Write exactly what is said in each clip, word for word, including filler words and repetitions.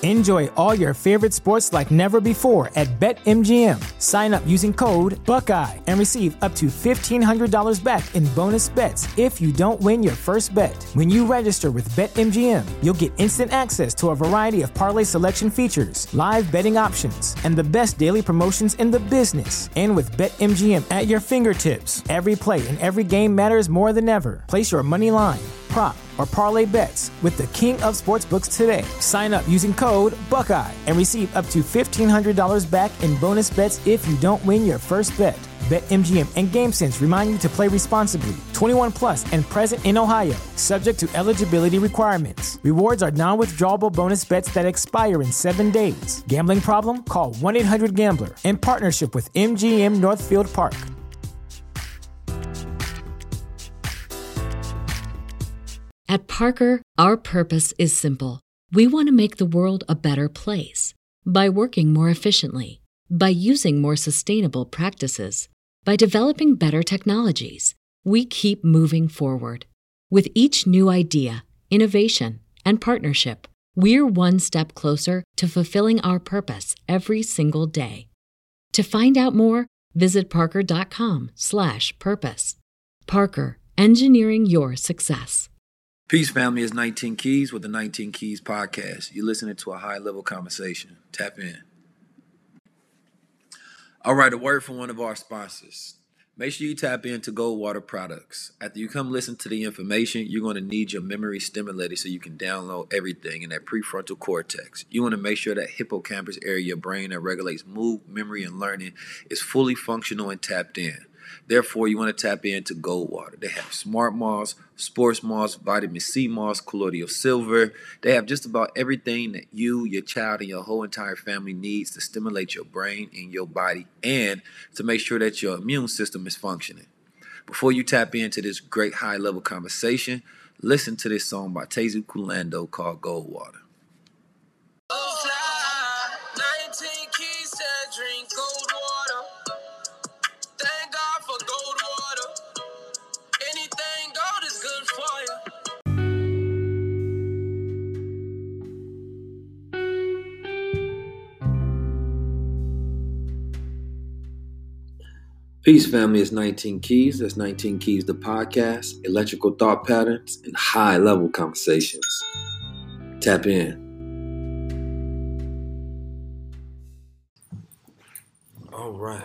Enjoy all your favorite sports like never before at BetMGM. Sign up using code Buckeye and receive up to fifteen hundred dollars back in bonus bets if you don't win your first bet. When you register with BetMGM, you'll get instant access to a variety of parlay selection features, live betting options, and the best daily promotions in the business. And with BetMGM at your fingertips, every play and every game matters more than ever. Place your money line, prop, or parlay bets with the king of sportsbooks today. Sign up using code Buckeye and receive up to fifteen hundred dollars back in bonus bets if you don't win your first bet. BetMGM and GameSense remind you to play responsibly. twenty-one plus and present in Ohio, subject to eligibility requirements. Rewards are non-withdrawable bonus bets that expire in seven days. Gambling problem? Call one eight hundred gambler in partnership with M G M Northfield Park. At Parker, our purpose is simple. We want to make the world a better place by working more efficiently, by using more sustainable practices, by developing better technologies. We keep moving forward. With each new idea, innovation, and partnership, we're one step closer to fulfilling our purpose every single day. To find out more, visit parker.com slash purpose. Parker, engineering your success. Peace, family. It's nineteen Keys with the nineteen Keys podcast. You're listening to a high-level conversation. Tap in. All right, a word from one of our sponsors. Make sure you tap into Goldwater products. After you come listen to the information, you're going to need your memory stimulated so you can download everything in that prefrontal cortex. You want to make sure that hippocampus area of your brain that regulates mood, memory, and learning is fully functional and tapped in. Therefore, you want to tap into Goldwater. They have Smart Moss, Sports Moss, Vitamin C Moss, Colloidal Silver. They have just about everything that you, your child, and your whole entire family needs to stimulate your brain and your body and to make sure that your immune system is functioning. Before you tap into this great high-level conversation, listen to this song by Tezu Kulando called Goldwater. nineteen Keys said drink gold water. Thank God for gold water. Anything gold is good for you. Peace, family. It's nineteen Keys. That's nineteen Keys, the podcast, electrical thought patterns, and high-level conversations. Tap in. All right.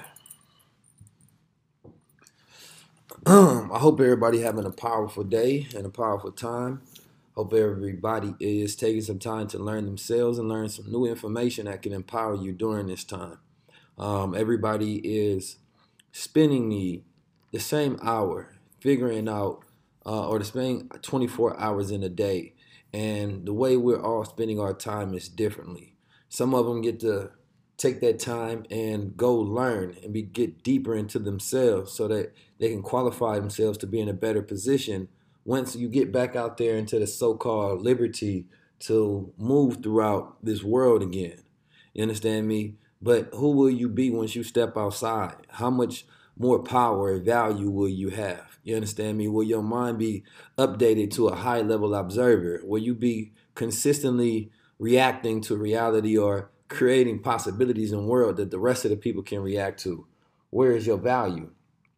Um, I hope everybody having a powerful day and a powerful time. Hope everybody is taking some time to learn themselves and learn some new information that can empower you during this time. Um, everybody is spending the the same hour figuring out uh, or spending twenty-four hours in a day. And the way we're all spending our time is differently. Some of them get to take that time and go learn and be, get deeper into themselves so that they can qualify themselves to be in a better position once you get back out there into the so-called liberty to move throughout this world again. You understand me? But who will you be once you step outside? How much more power and value will you have? You understand me? Will your mind be updated to a high-level observer? Will you be consistently reacting to reality or creating possibilities in the world that the rest of the people can react to? Where is your value?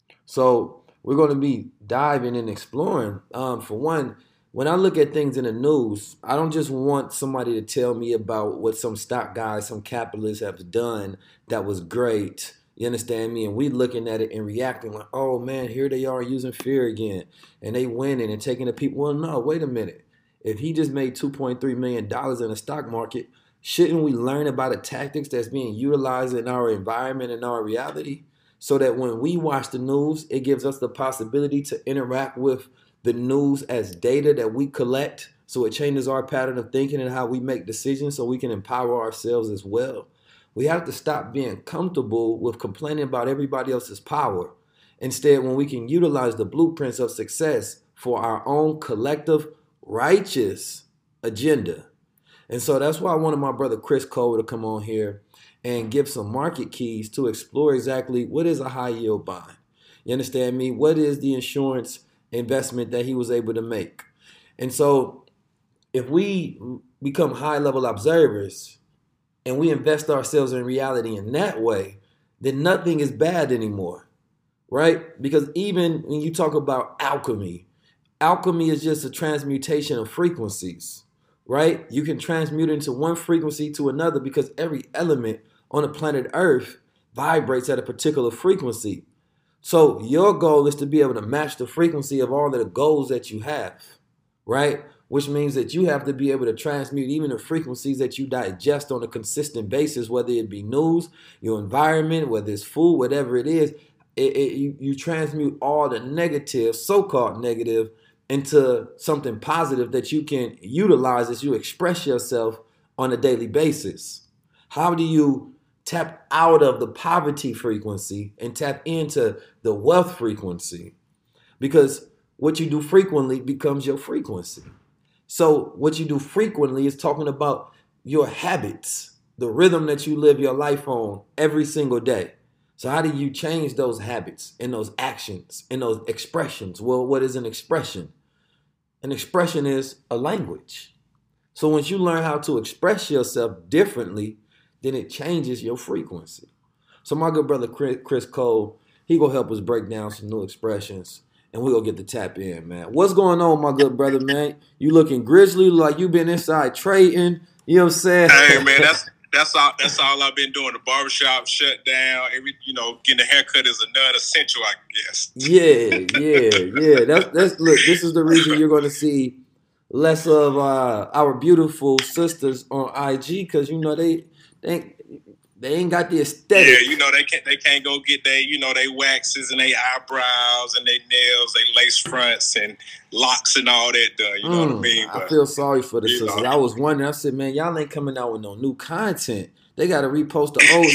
So we're going to be diving and exploring. Um, for one, when I look at things in the news, I don't just want somebody to tell me about what some stock guys, some capitalists have done that was great. You understand me? And we looking at it and reacting like, oh man, here they are using fear again. And they winning and taking the people. Well, no, wait a minute. If he just made two point three million dollars in the stock market, shouldn't we learn about the tactics that's being utilized in our environment and our reality so that when we watch the news, it gives us the possibility to interact with the news as data that we collect so it changes our pattern of thinking and how we make decisions so we can empower ourselves as well. We have to stop being comfortable with complaining about everybody else's power. Instead, when we can utilize the blueprints of success for our own collective righteous agenda. And so that's why I wanted my brother Chris Cole to come on here and give some market keys to explore exactly what is a high yield bond. You understand me? What is the insurance investment that he was able to make? And so if we become high-level observers and we invest ourselves in reality in that way, then nothing is bad anymore, right? Because even when you talk about alchemy, alchemy is just a transmutation of frequencies, right? You can transmute into one frequency to another because every element on the planet Earth vibrates at a particular frequency. So your goal is to be able to match the frequency of all of the goals that you have, right? Which means that you have to be able to transmute even the frequencies that you digest on a consistent basis, whether it be news, your environment, whether it's food, whatever it is. It, it, you, you transmute all the negative, so-called negative, into something positive that you can utilize as you express yourself on a daily basis. How do you tap out of the poverty frequency and tap into the wealth frequency? Because what you do frequently becomes your frequency. So what you do frequently is talking about your habits, the rhythm that you live your life on every single day. So how do you change those habits and those actions and those expressions? Well, what is an expression? An expression is a language. So once you learn how to express yourself differently, then it changes your frequency. So my good brother Chris Cole, he gonna help us break down some new expressions, and we gonna get the tap in, man. What's going on, my good brother, man? You looking grizzly, like you been inside trading. You know what I'm saying? Hey, man, that's that's all. That's all I've been doing. The barbershop shut down. Every you know, getting a haircut is a non-essential, I guess. Yeah, yeah, yeah. That's that's look. This is the reason you're gonna see less of uh, our beautiful sisters on I G, because you know they they ain't, they ain't got the aesthetic. Yeah, you know they can't they can't go get they you know they waxes and they eyebrows and they nails, they lace fronts and locks and all that done. You know mm, what I mean? But, I feel sorry for the sisters. Know. I was wondering. I said, man, y'all ain't coming out with no new content. They got to repost the old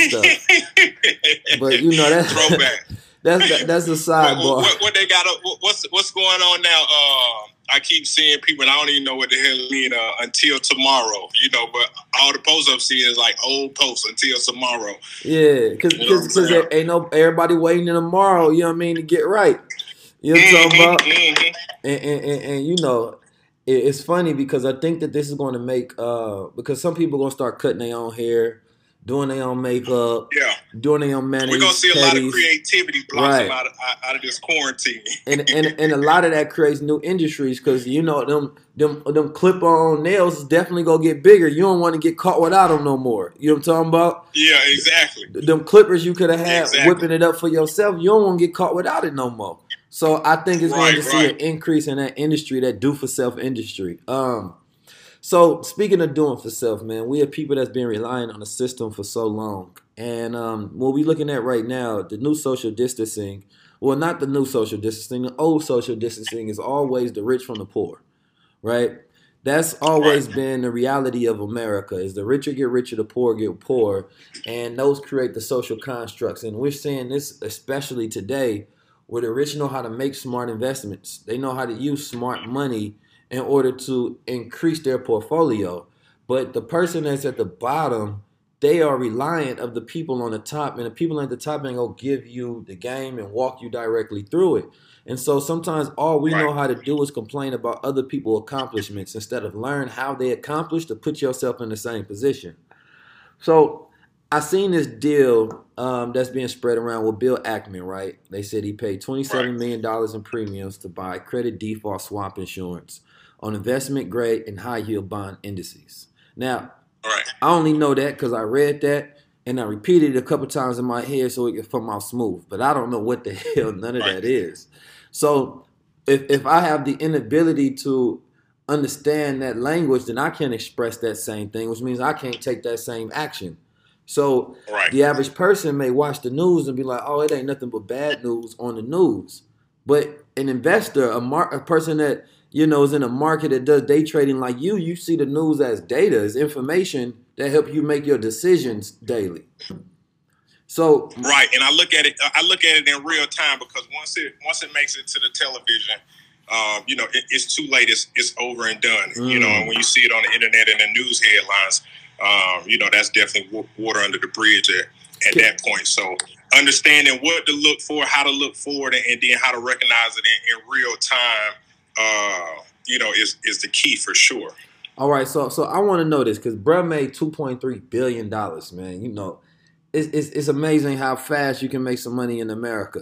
stuff. But you know that's throwback. That's that, that's a sidebar. What, what, what they got? What's what's going on now? Uh, I keep seeing people, and I don't even know what the hell it mean uh, until tomorrow, you know, but all the posts I'm seeing is like old posts until tomorrow. Yeah, because you know ain't no everybody waiting in tomorrow, you know what I mean, to get right. You know what I'm mm-hmm, talking about? Mm-hmm. And, and, and, and, you know, it, it's funny because I think that this is going to make, uh, because some people are going to start cutting their own hair, doing their own makeup, yeah, doing their own mayonnaise. We're gonna see a patties. lot of creativity blossom right. out, of, out of this quarantine, and and and a lot of that creates new industries because you know them them them clip-on nails is definitely gonna get bigger. You don't want to get caught without them no more. You know what I'm talking about? Yeah, exactly. Them clippers you could have had exactly. whipping it up for yourself. You don't want to get caught without it no more. So I think it's right, going to right. see an increase in that industry, that do for self industry. Um. So speaking of doing for self, man, we have people that's been relying on the system for so long. And um, what we're looking at right now, the new social distancing, well, not the new social distancing, the old social distancing is always the rich from the poor, right? That's always been the reality of America, is the richer get richer, the poor get poor, and those create the social constructs. And we're seeing this especially today where the rich know how to make smart investments. They know how to use smart money in order to increase their portfolio. But the person that's at the bottom, they are reliant of the people on the top, and the people at the top ain't gonna give you the game and walk you directly through it. And so sometimes all we right. know how to do is complain about other people's accomplishments instead of learn how they accomplished to put yourself in the same position. So I seen this deal um, that's being spread around with Bill Ackman, right? They said he paid twenty-seven million dollars in premiums to buy credit default swap insurance on investment grade and high yield bond indices. Now, right. I only know that because I read that and I repeated it a couple times in my head so it could come out smooth. But I don't know what the hell none of right. that is. So if if I have the inability to understand that language, then I can't express that same thing, which means I can't take that same action. So right. the average person may watch the news and be like, oh, it ain't nothing but bad news on the news. But an investor, a, mar- a person that, you know, is in a market that does day trading like you, you see the news as data, as information that help you make your decisions daily. So right, and I look at it, I look at it in real time because once it once it makes it to the television, um, you know, it, it's too late. It's it's over and done. Mm. You know, and when you see it on the internet and the news headlines, um, you know, that's definitely water under the bridge at, at that point. So understanding what to look for, how to look for it, and then how to recognize it in, in real time. Uh, you know, is is the key for sure. All right, so so I want to know this because bruh made two point three billion dollars, man. You know, it's, it's it's amazing how fast you can make some money in America,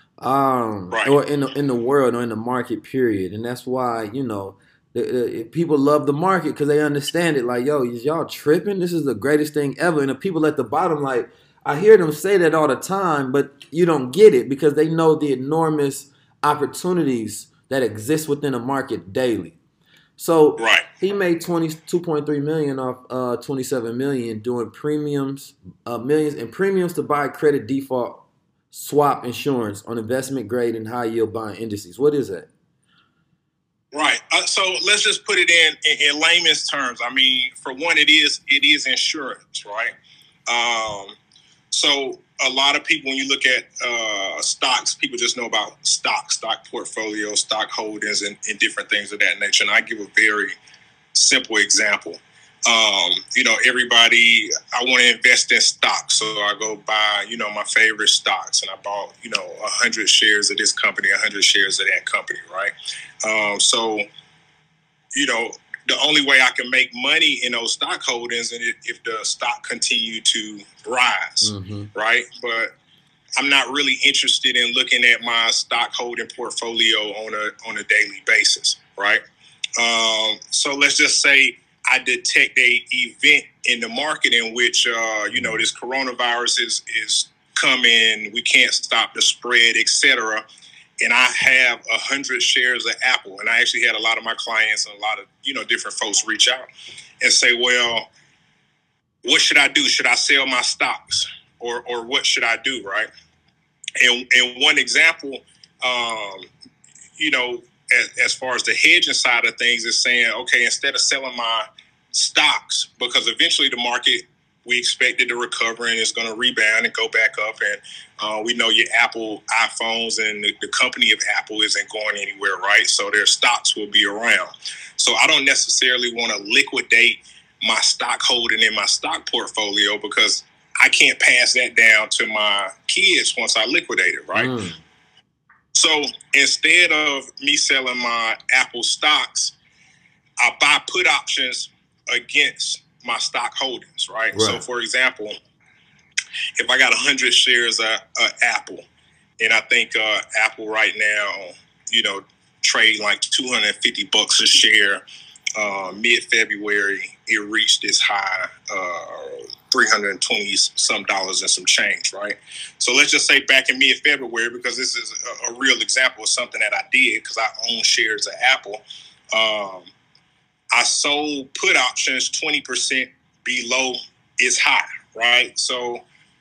um, Right. or in the in the world or in the market. Period, and that's why you know the, the, people love the market because they understand it. Like, yo, is y'all tripping? This is the greatest thing ever. And the people at the bottom, like, I hear them say that all the time, but you don't get it because they know the enormous opportunities that exist within the market daily. So Right. he made twenty-two point three million off uh, twenty-seven million doing premiums, uh, millions in premiums to buy credit default swap insurance on investment grade and high yield bond indices. What is that? Right. Uh, so let's just put it in, in in layman's terms. I mean, for one, it is it is insurance, right? Um, so a lot of people, when you look at uh, stocks, people just know about stock, stock portfolio, stock holdings, and, and different things of that nature. And I give a very simple example. Um, you know, everybody, I want to invest in stocks. So I go buy, you know, my favorite stocks. And I bought, you know, one hundred shares of this company, one hundred shares of that company, right? Um, so, you know, the only way I can make money in those stock holdings and if, if the stock continue to rise, mm-hmm. right? But I'm not really interested in looking at my stock holding portfolio on a on a daily basis, right? Um, so let's just say I detect a event in the market in which, uh, you know, this coronavirus is is coming, we can't stop the spread, et cetera. And I have a hundred shares of Apple. And I actually had a lot of my clients and a lot of, you know, different folks reach out and say, well, what should I do? Should I sell my stocks or, or what should I do? Right. And, and one example, um, you know, as, as far as the hedging side of things is saying, okay, instead of selling my stocks, because eventually the market, we expect it to recover and it's going to rebound and go back up. And uh, we know your Apple iPhones and the, the company of Apple isn't going anywhere, right? So their stocks will be around. So I don't necessarily want to liquidate my stock holding in my stock portfolio because I can't pass that down to my kids once I liquidate it, right? Mm. So instead of me selling my Apple stocks, I buy put options against my stock holdings, right? right? So, for example, if I got one hundred shares of uh, Apple, and I think uh, Apple right now, you know, trade like two hundred fifty bucks a share. Uh, mid-February, it reached its high, uh, three hundred twenty some dollars and some change, right? So let's just say back in mid-February, because this is a, a real example of something that I did because I own shares of Apple. Um, I sold put options twenty percent below its high, right? So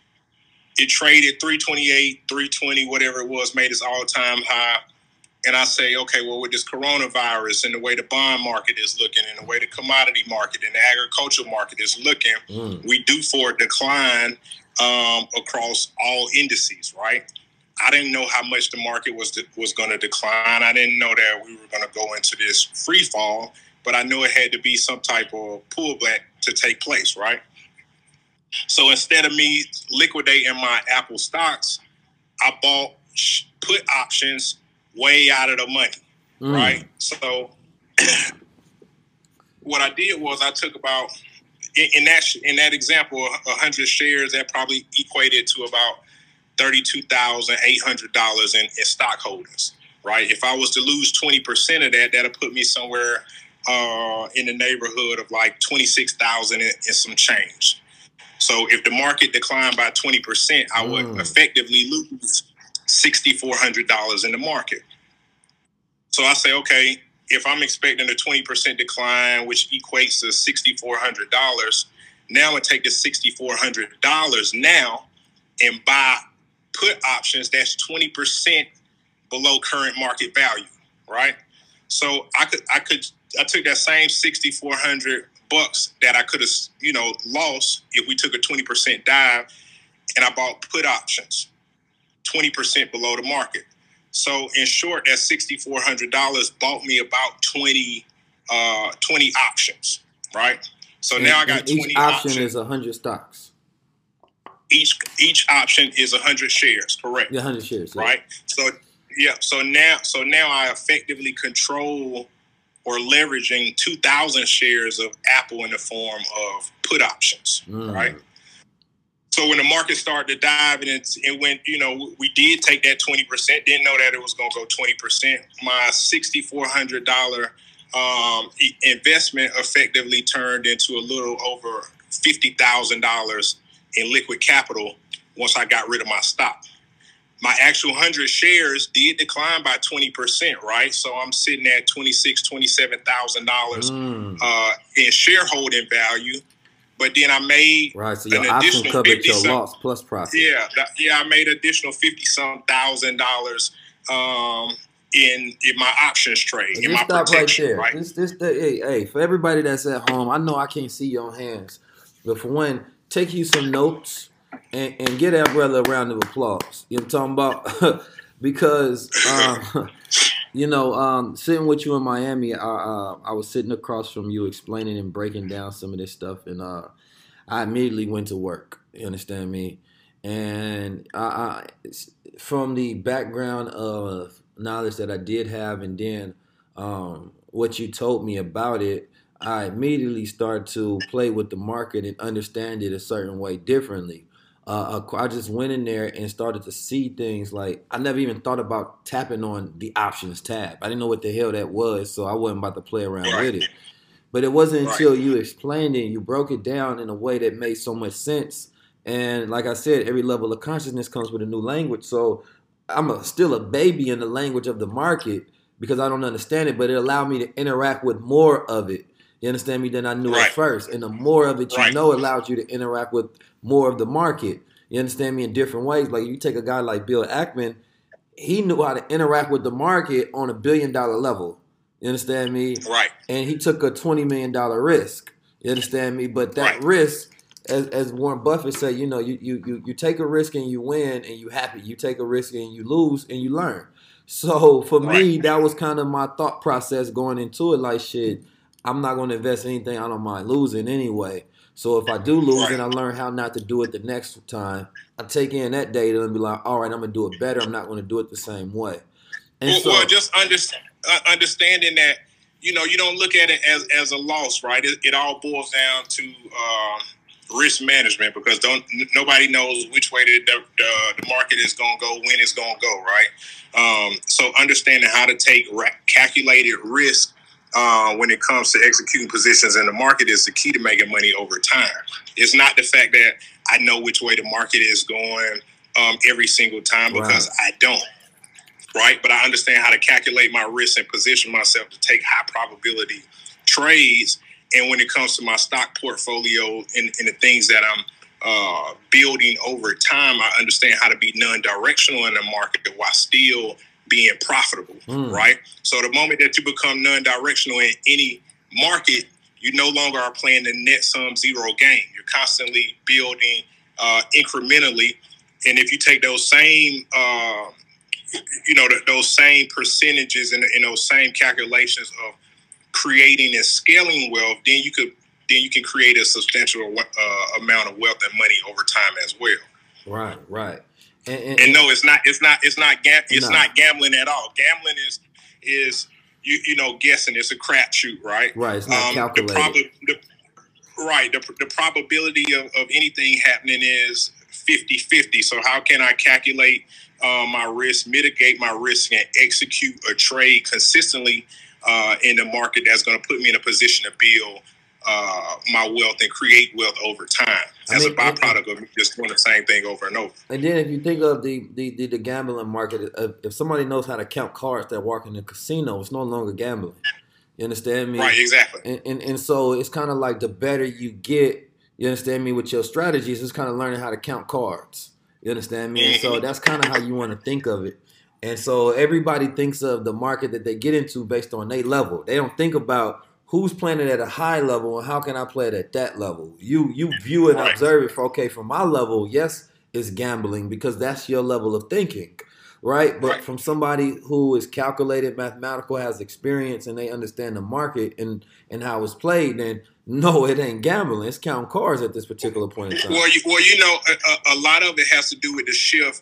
it traded three twenty-eight, three twenty, whatever it was, made its all-time high. And I say, okay, well, with this coronavirus and the way the bond market is looking and the way the commodity market and the agricultural market is looking, mm. we do for a decline um, across all indices, right? I didn't know how much the market was was going to decline. I didn't know that we were going to go into this free fall, but I knew it had to be some type of pullback to take place, right? So instead of me liquidating my Apple stocks, I bought put options way out of the money, mm. right? So what I did was I took about, in, in that in that example, one hundred shares, that probably equated to about thirty-two thousand eight hundred dollars in, in stock holdings, right? If I was to lose twenty percent of that, that'll put me somewhere uh, in the neighborhood of like twenty-six thousand dollars and, and some change. So if the market declined by twenty percent, I would mm. effectively lose six thousand four hundred dollars in the market. So I say, okay, if I'm expecting a twenty percent decline, which equates to six thousand four hundred dollars, now I'm going to take the six thousand four hundred dollars now and buy put options that's twenty percent below current market value, right? So I could, I could, I took that same six thousand four hundred bucks that I could have, you know, lost if we took a twenty percent dive, and I bought put options twenty percent below the market. So in short, that six thousand four hundred dollars bought me about twenty, uh, twenty options, right? So and, now I got twenty each option options. is one hundred stocks. Each each option is one hundred shares, correct? Yeah, one hundred shares. Yeah. Right? So yeah, so now so now I effectively control or leveraging two thousand shares of Apple in the form of put options, mm. right? So when the market started to dive and it, it went, you know, we did take that twenty percent, didn't know that it was going to go twenty percent. My six thousand four hundred dollars um, investment effectively turned into a little over fifty thousand dollars in liquid capital once I got rid of my stock. My actual one hundred shares did decline by twenty percent, right? So I'm sitting at twenty-six thousand dollars, twenty-seven thousand dollars mm. uh, in shareholding value. But then I made right, so your option covered your some, loss plus profit. Yeah, yeah, I made additional fifty some thousand dollars um, in in my options trade, and in my protection. Right, there. right? This, this, the, hey, hey, for everybody that's at home, I know I can't see your hands, but for one, take you some notes and, and get that brother a round of applause. You know what I'm talking about? Because um, you know, um, sitting with you in Miami, I, uh, I was sitting across from you explaining and breaking down some of this stuff, and uh, I immediately went to work. You understand me? And I, I, from the background of knowledge that I did have, and then um, what you told me about it, I immediately started to play with the market and understand it a certain way differently. Uh, I just went in there and started to see things like I never even thought about tapping on the options tab. I didn't know what the hell that was, so I wasn't about to play around right. with it. But it wasn't right. until you explained it, you broke it down in a way that made so much sense. And like I said, every level of consciousness comes with a new language. So I'm a, still a baby in the language of the market because I don't understand it, but it allowed me to interact with more of it. You understand me? Than I knew right. at first. And the more of it you right. know, it allows you to interact with more of the market. You understand me? In different ways. Like you take a guy like Bill Ackman, he knew how to interact with the market on a billion dollar level. You understand me? Right. And he took a twenty million dollars risk. You understand me? But that right. risk, as as Warren Buffett said, you know, you, you you you take a risk and you win and you happy. You take a risk and you lose and you learn. So for right. me, that was kind of my thought process going into it. Like, shit, I'm not going to invest in anything I don't mind losing anyway. So if I do lose right. and I learn how not to do it the next time, I take in that data and be like, all right, I'm going to do it better. I'm not going to do it the same way. And well, so, well, just understand, uh, understanding that, you know, you don't look at it as, as a loss, right? It, it all boils down to um, risk management because don't nobody knows which way the, the, the market is going to go, when it's going to go, right? Um, so understanding how to take ra- calculated risk Uh, when it comes to executing positions in the market is the key to making money over time. It's not the fact that I know which way the market is going um, every single time because right. I don't, right? But I understand how to calculate my risk and position myself to take high probability trades. And when it comes to my stock portfolio and, and the things that I'm uh, building over time, I understand how to be non-directional in the market while still being profitable, mm. right? So the moment that you become non-directional in any market, you no longer are playing the net sum zero game. You're constantly building uh, incrementally. And if you take those same, uh, you know, th- those same percentages and, and those same calculations of creating and scaling wealth, then you could, then you can create a substantial uh, amount of wealth and money over time as well. Right, right. And, and, and no, it's not. It's not. It's not. Gam- it's no. not gambling at all. Gambling is is you you know guessing. It's a crapshoot, right? Right. It's not um, calculated. The prob- the, right. The, the probability of, of anything happening is fifty-fifty. So how can I calculate uh, my risk, mitigate my risk, and execute a trade consistently uh, in the market that's going to put me in a position to build uh, my wealth and create wealth over time as I mean, a byproduct and, of just doing the same thing over and over. And then if you think of the the, the, the gambling market, if somebody knows how to count cards that work in a casino, it's no longer gambling. You understand me? Right, exactly. And and, and so it's kind of like the better you get, you understand me, with your strategies, it's kind of learning how to count cards. You understand me? Mm-hmm. And so that's kind of how you want to think of it. And so everybody thinks of the market that they get into based on their level. They don't think about who's playing it at a high level and how can I play it at that level? You you view and right. observe it for, okay, from my level, yes, it's gambling because that's your level of thinking, right? But right. from somebody who is calculated, mathematical, has experience, and they understand the market and, and how it's played, then no, it ain't gambling. It's counting cards at this particular point in time. Well, you, well, you know, a, a lot of it has to do with the shift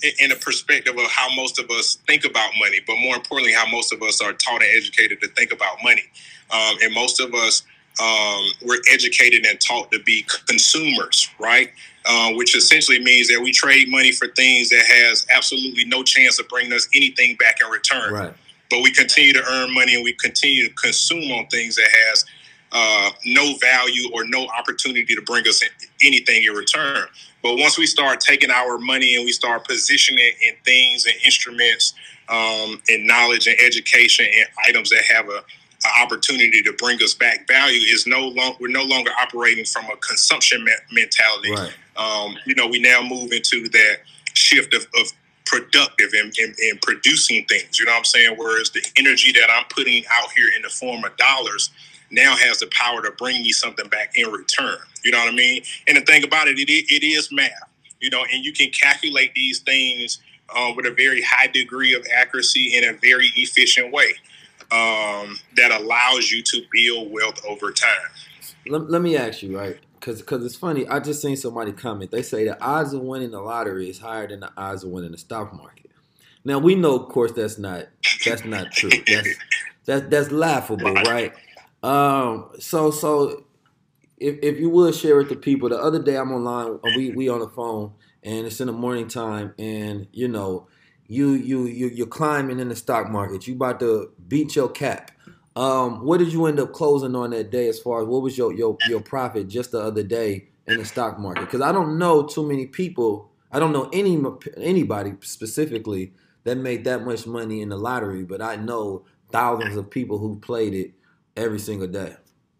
in a perspective of how most of us think about money, but more importantly, how most of us are taught and educated to think about money. Um, and most of us, um, we're educated and taught to be consumers, right? Uh, which essentially means that we trade money for things that has absolutely no chance of bringing us anything back in return. Right. But we continue to earn money and we continue to consume on things that has uh, no value or no opportunity to bring us anything in return. But once we start taking our money and we start positioning it in things and instruments um, and knowledge and education and items that have a, a opportunity to bring us back value, is no long, we're no longer operating from a consumption me- mentality. Right. Um, you know, we now move into that shift of, of productive and, and, and producing things. You know what I'm saying? Whereas the energy that I'm putting out here in the form of dollars now has the power to bring me something back in return. You know what I mean? And the thing about it, it, it is math, you know, and you can calculate these things uh, with a very high degree of accuracy in a very efficient way um, that allows you to build wealth over time. Let, let me ask you, right? Because because it's funny. I just seen somebody comment. They say the odds of winning the lottery is higher than the odds of winning the stock market. Now, we know, of course, that's not that's not true. That's that's, that's laughable, right? Um, so so if if you would share with the people, the other day I'm online, we we on the phone, and it's in the morning time, and you know, you you you you're climbing in the stock market. You about to beat your cap. Um, what did you end up closing on that day? As far as what was your your your profit just the other day in the stock market? Because I don't know too many people. I don't know any anybody specifically that made that much money in the lottery, but I know thousands of people who played it every single day.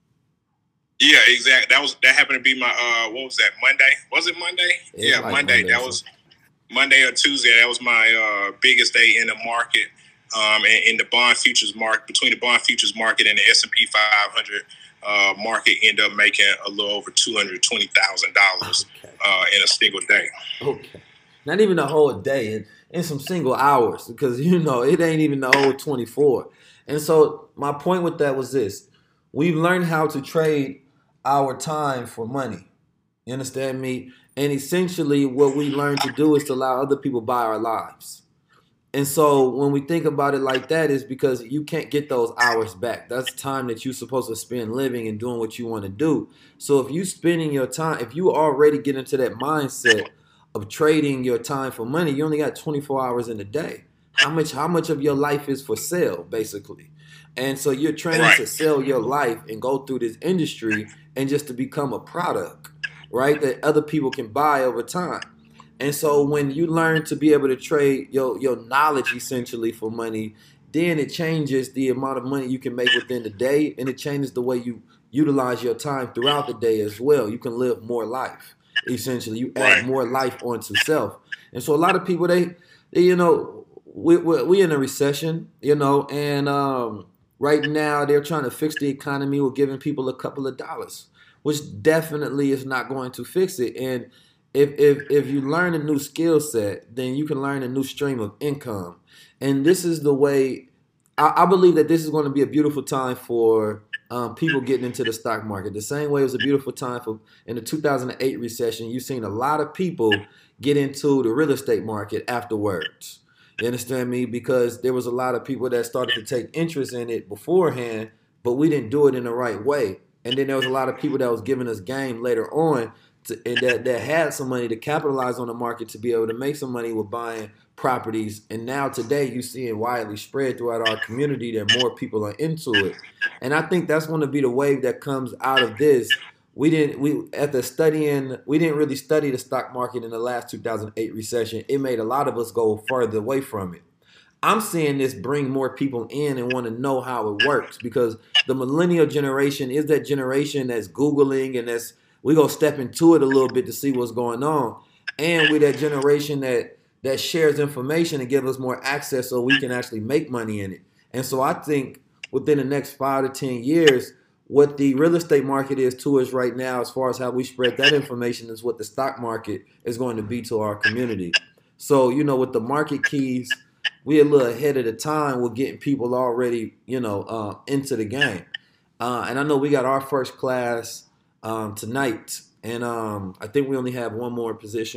Yeah, exactly. That was that happened to be my uh, what was that? Monday? Was it Monday? It's yeah, like Monday. Monday, That so. was Monday or Tuesday. That was my uh, biggest day in the market. Um, and in the bond futures market, between the bond futures market and the S and P five hundred uh, market, ended up making a little over two hundred twenty thousand dollars Okay. uh, in a single day. Okay. Not even a whole day, in, in some single hours, because, you know, it ain't even the whole twenty-four. And so my point with that was this. We've learned how to trade our time for money. You understand me? And essentially what we learn to do is to allow other people buy our lives. And so when we think about it like that, is because you can't get those hours back. That's time that you're supposed to spend living and doing what you want to do. So if you spending your time, if you already get into that mindset of trading your time for money, you only got twenty-four hours in a day. How much how much of your life is for sale, basically? And so you're training Right. to sell your life and go through this industry and just to become a product, right, that other people can buy over time. And so when you learn to be able to trade your, your knowledge essentially for money, then it changes the amount of money you can make within the day, and it changes the way you utilize your time throughout the day as well. You can live more life, essentially. You add Right. more life onto self. And so a lot of people, they, they you know, we, we, we in a recession, you know, and um, right now they're trying to fix the economy with giving people a couple of dollars, which definitely is not going to fix it. And If, if if you learn a new skill set, then you can learn a new stream of income. And this is the way, I, I believe that this is going to be a beautiful time for um, people getting into the stock market. The same way it was a beautiful time for in the two thousand eight recession. You've seen a lot of people get into the real estate market afterwards. You understand me? Because there was a lot of people that started to take interest in it beforehand, but we didn't do it in the right way. And then there was a lot of people that was giving us game later on, To, and that, that had some money to capitalize on the market to be able to make some money with buying properties. And now today you see it widely spread throughout our community that more people are into it. And I think that's going to be the wave that comes out of this. We didn't we at the studying we didn't really study the stock market in the last two thousand eight recession. It made a lot of us go further away from it. I'm seeing this bring more people in and want to know how it works, because the millennial generation is that generation that's Googling and that's we go step into it a little bit to see what's going on. And we're that generation that that shares information and give us more access so we can actually make money in it. And so I think within the next five to ten years, what the real estate market is to us right now, as far as how we spread that information, is what the stock market is going to be to our community. So, you know, with the market keys, we're a little ahead of the time with getting people already, you know, uh, into the game. Uh, and I know we got our first class Um, tonight, and um, I think we only have one more position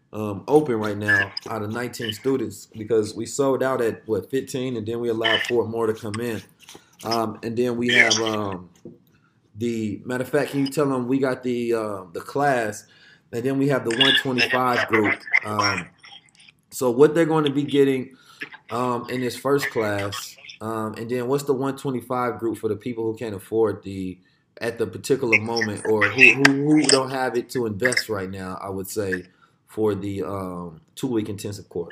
um, open right now out of nineteen students because we sold out at what fifteen, and then we allowed four more to come in. Um, and then we have um, the matter of fact. Can you tell them we got the uh, the class, and then we have the one twenty-five group. Um, so what they're going to be getting um, in this first class, um, and then what's the one twenty-five group for the people who can't afford the at the particular moment or who, who, who don't have it to invest right now, I would say, for the um, two-week intensive course.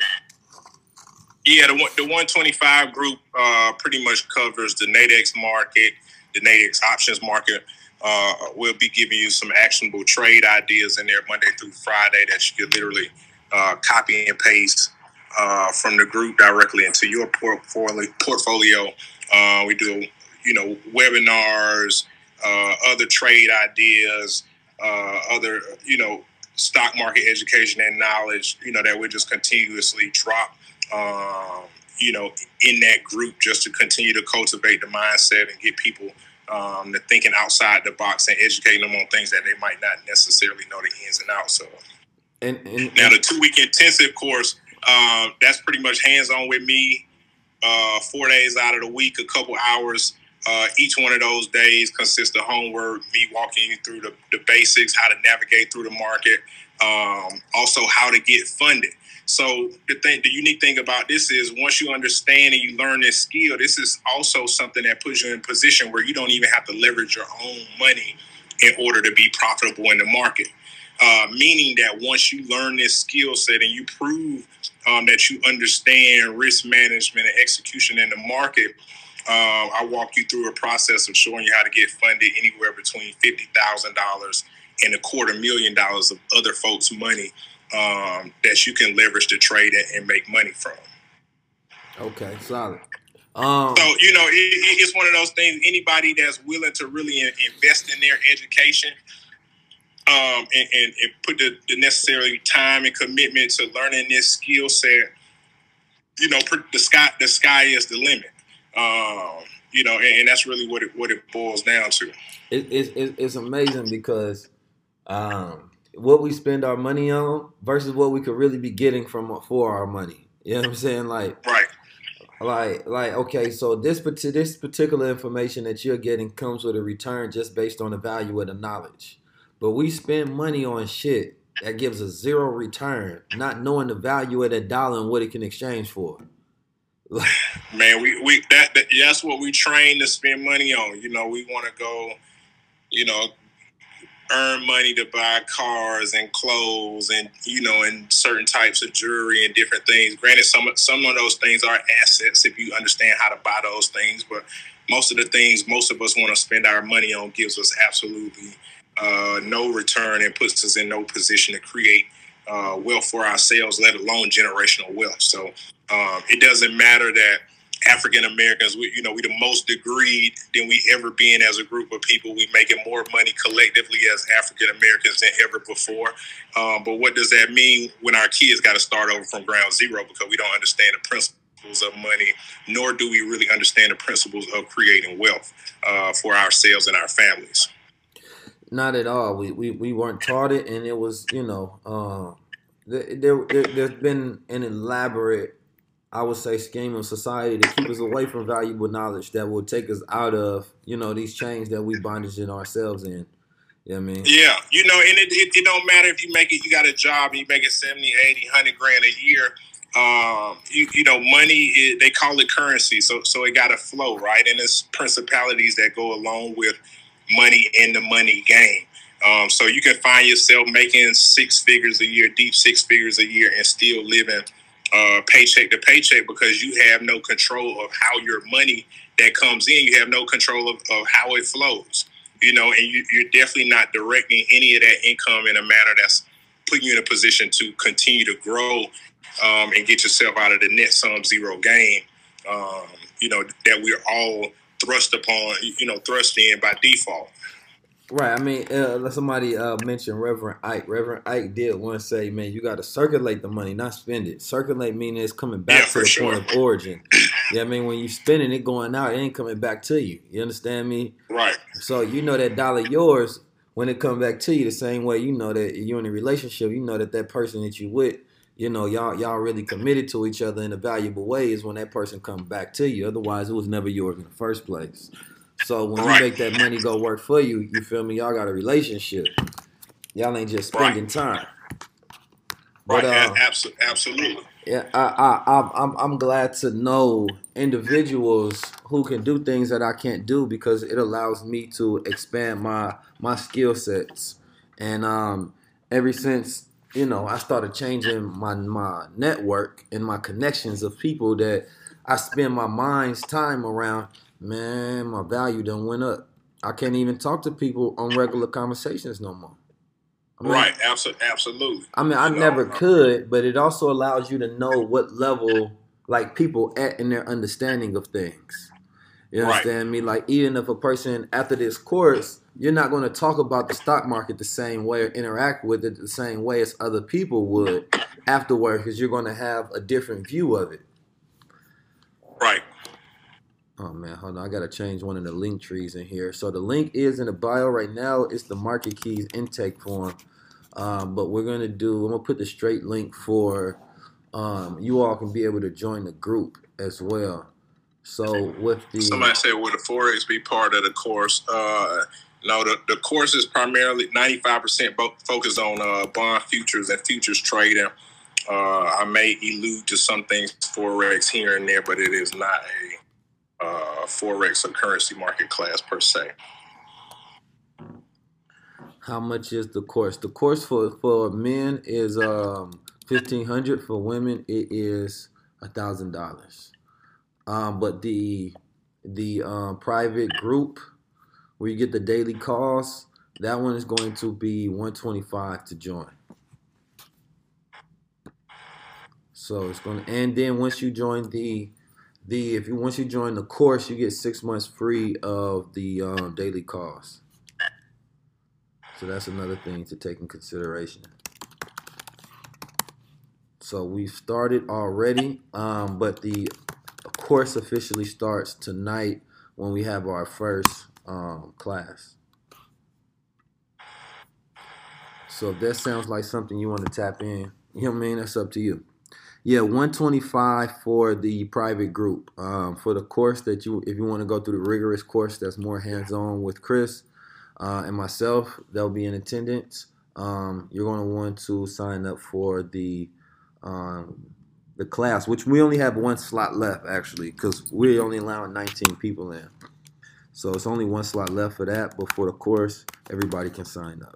Yeah, the, the one twenty-five group uh, pretty much covers the Nadex market, the Nadex options market. Uh, we'll be giving you some actionable trade ideas in there Monday through Friday that you could literally uh, copy and paste uh, from the group directly into your portfolio. portfolio. Uh, we do, you know, webinars, uh, other trade ideas, uh, other, you know, stock market education and knowledge, you know, that we just continuously drop, um, you know, in that group just to continue to cultivate the mindset and get people um, to thinking outside the box and educating them on things that they might not necessarily know the ins and outs of. And, and, now, the two-week intensive course, um, that's pretty much hands-on with me, uh, four days out of the week, a couple hours. Uh, each one of those days consists of homework, me walking you through the, the basics, how to navigate through the market, um, also how to get funded. So the thing, the unique thing about this is once you understand and you learn this skill, this is also something that puts you in a position where you don't even have to leverage your own money in order to be profitable in the market. Uh, meaning that once you learn this skill set and you prove um, that you understand risk management and execution in the market, Um, I walk you through a process of showing you how to get funded anywhere between fifty thousand dollars and a quarter million dollars of other folks' money um, that you can leverage to trade and, and make money from. Okay, solid. Um, so, you know, it, it's one of those things, anybody that's willing to really invest in their education um, and, and, and put the, the necessary time and commitment to learning this skill set, you know, the sky, the sky is the limit. Um, you know, and, and that's really what it what it boils down to. It, it, it's amazing because um, what we spend our money on versus what we could really be getting from for our money. You know what I'm saying? Like, right. Like, like, okay, so this this particular information that you're getting comes with a return just based on the value of the knowledge. But we spend money on shit that gives us zero return, not knowing the value of that dollar and what it can exchange for. Man, we, we that, that that's what we train to spend money on. You know, we want to go, you know, earn money to buy cars and clothes and, you know, and certain types of jewelry and different things. Granted, some some of those things are assets if you understand how to buy those things. But most of the things most of us want to spend our money on gives us absolutely uh, no return and puts us in no position to create uh, wealth for ourselves, let alone generational wealth. So um, it doesn't matter that African Americans, we, you know, we the most degreed than we ever been as a group of people. We making more money collectively as African Americans than ever before. Um, but what does that mean when our kids got to start over from ground zero because we don't understand the principles of money, nor do we really understand the principles of creating wealth uh, for ourselves and our families? Not at all. We we, we weren't taught it, and it was, you know, uh, there, there there's been an elaborate, I would say, scheme of society to keep us away from valuable knowledge that will take us out of, you know, these chains that we bondage in ourselves in. You know what I mean? Yeah. You know, and it, it, it don't matter if you make it, you got a job and you make it seventy, eighty, one hundred grand a year. Um, you, you know, money, is, they call it currency. So, so it got to flow, right? And there's principalities that go along with money in the money game. Um, so you can find yourself making six figures a year, deep six figures a year, and still living uh, paycheck to paycheck because you have no control of how your money that comes in, you have no control of, of how it flows, you know, and you, you're definitely not directing any of that income in a manner that's putting you in a position to continue to grow um, and get yourself out of the net sum zero game, um, you know, that we're all thrust upon, you know, thrust in by default. Right. I mean, uh, somebody uh, mentioned Reverend Ike. Reverend Ike did once say, man, you got to circulate the money, not spend it. Circulate meaning it's coming back yeah, to the sure. point of origin. Yeah, I mean, when you spending it going out, it ain't coming back to you. You understand me? Right. So you know that dollar yours, when it comes back to you the same way, you know that you're in a relationship, you know that that person that you with, you know, y'all y'all really committed to each other in a valuable way is when that person comes back to you. Otherwise, it was never yours in the first place. So when Right. you make that money go work for you, you feel me? Y'all got a relationship. Y'all ain't just spending Right. time. Right. But uh, A- abso- absolutely. yeah, I, I, I, I'm, I'm glad to know individuals who can do things that I can't do because it allows me to expand my my skill sets. And um, ever since you know I started changing my my network and my connections of people that I spend my mind's time around, man, my value done went up. I can't even talk to people on regular conversations no more. I mean, Right. Abso- absolutely. I mean, I You know, never uh, could, but it also allows you to know what level like people at in their understanding of things. You Right. understand me? Like even if a person after this course, you're not going to talk about the stock market the same way or interact with it the same way as other people would afterward, because you're going to have a different view of it. Right. Oh man, hold on. I gotta change one of the link trees in here. So the link is in the bio right now. It's the Market Keys intake form. Um, but we're gonna do. I'm gonna put the straight link for um, you all can be able to join the group as well. So with the Somebody said, "Would the forex be part of the course?" Uh, no, the, the course is primarily ninety-five percent bo- focused on uh, bond futures and futures trading. Uh, I may allude to some things forex here and there, but it is not a uh, forex or currency market class per se. how much is the course? The course for for men is um fifteen hundred. For women, it is a thousand dollars. Um, but the the um, private group where you get the daily calls, that one is going to be one twenty-five to join. So it's going to, and then once you join the the if you once you join the course, you get six months free of the um, daily calls. So that's another thing to take in consideration. So we've started already, um, but the course officially starts tonight when we have our first um, class. So if that sounds like something you want to tap in, you know what I mean? That's up to you. Yeah, one twenty-five for the private group. Um, for the course that you, if you want to go through the rigorous course that's more hands-on with Chris uh, and myself, they'll be in attendance. Um, you're going to want to sign up for the um, the class, which we only have one slot left actually, because we're only allowing nineteen people in. So it's only one slot left for that. But for the course, everybody can sign up.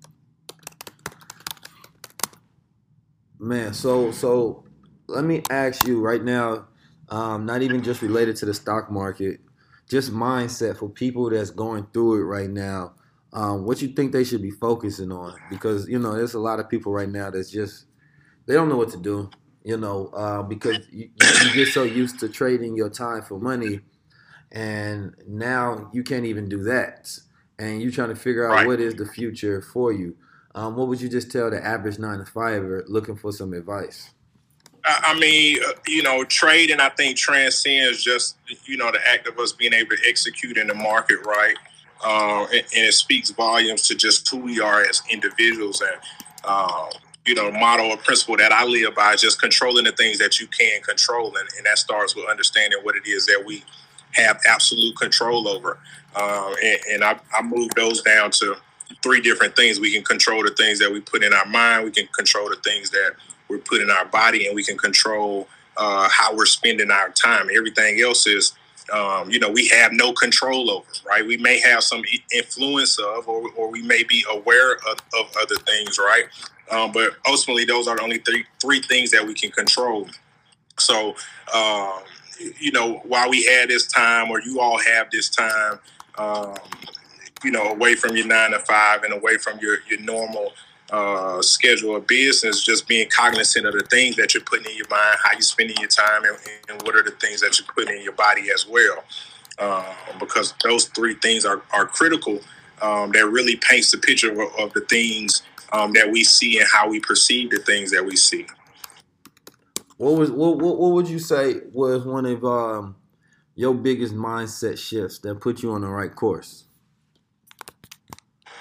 Man, so so let me ask you right now, um, not even just related to the stock market, just mindset for people that's going through it right now. Um, what you think they should be focusing on? Because you know, there's a lot of people right now that's just they don't know what to do. You know, uh, because you, you get so used to trading your time for money, and now you can't even do that, and you're trying to figure out Right. what is the future for you. Um, what would you just tell the average nine to fiver looking for some advice? I I mean, uh, you know, trading, I think, transcends just, you know, the act of us being able to execute in the market, right? Uh, and, and it speaks volumes to just who we are as individuals. And, uh, you know, motto or principle that I live by is just controlling the things that you can control. And, and that starts with understanding what it is that we have absolute control over. Uh, and and I, I move those down to three different things. We can control the things that we put in our mind. We can control the things that we put in our body, and we can control uh, how we're spending our time. Everything else is, um, you know, we have no control over, right? We may have some influence of, or, or we may be aware of, of other things, right? Um, but ultimately, those are the only three, three things that we can control. So, um, you know, while we had this time, or you all have this time, um, you know, away from your nine to five and away from your, your normal uh, schedule of business, just being cognizant of the things that you're putting in your mind, how you're spending your time, and, and what are the things that you're putting in your body as well. Uh, because those three things are, are critical. Um, that really paints the picture of, of the things um, that we see and how we perceive the things that we see. What was what what, what would you say was one of um, your biggest mindset shifts that put you on the right course?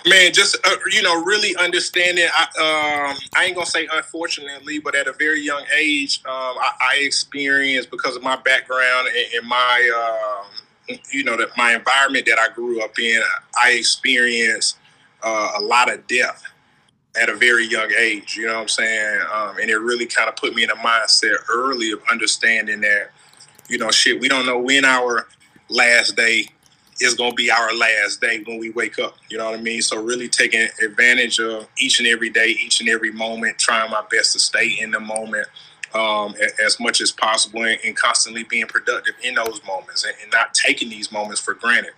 Man, just uh, you know, really understanding. I, um, I ain't gonna say unfortunately, but at a very young age, um, I, I experienced, because of my background and, and my, um, you know, that my environment that I grew up in, I experienced uh, a lot of death at a very young age. You know what I'm saying? Um, and it really kind of put me in a mindset early of understanding that, you know, shit, we don't know when our last day is going to be our last day when we wake up. You know what I mean? So really taking advantage of each and every day, each and every moment, trying my best to stay in the moment um, as much as possible, and, and constantly being productive in those moments, and, and not taking these moments for granted.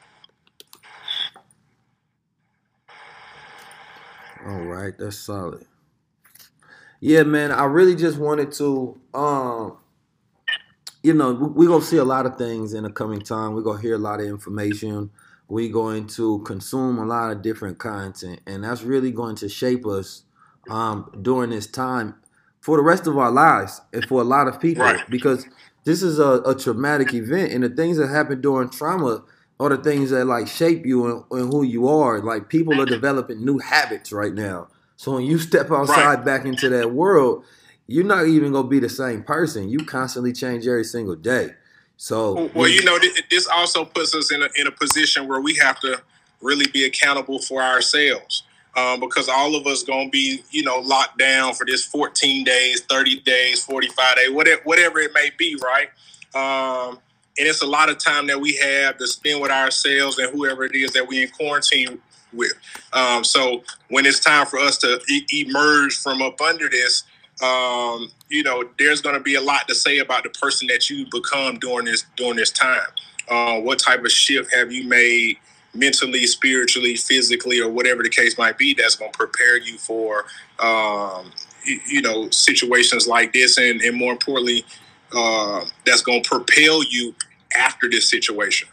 All right, that's solid. Yeah, man, I really just wanted to, um, you know, we're going to see a lot of things in the coming time. We're going to hear a lot of information. We're going to consume a lot of different content. And that's really going to shape us um, during this time for the rest of our lives and for a lot of people. Right. Because this is a, a traumatic event. And the things that happen during trauma are the things that, like, shape you and, and who you are. Like, people are developing new habits right now. So when you step outside Right. back into that world, you're not even going to be the same person. You constantly change every single day. So, well, you know, this also puts us in a, in a position where we have to really be accountable for ourselves, um, because all of us going to be, you know, locked down for this fourteen days, thirty days, forty-five days, whatever, whatever it may be, right? Um, and it's a lot of time that we have to spend with ourselves and whoever it is that we in quarantine with. Um, so when it's time for us to e- emerge from up under this, Um, you know, there's going to be a lot to say about the person that you become during this during this time. Uh, what type of shift have you made mentally, spiritually, physically, or whatever the case might be, that's going to prepare you for, um, you, you know, situations like this, and, and more importantly, uh, that's going to propel you after this situation.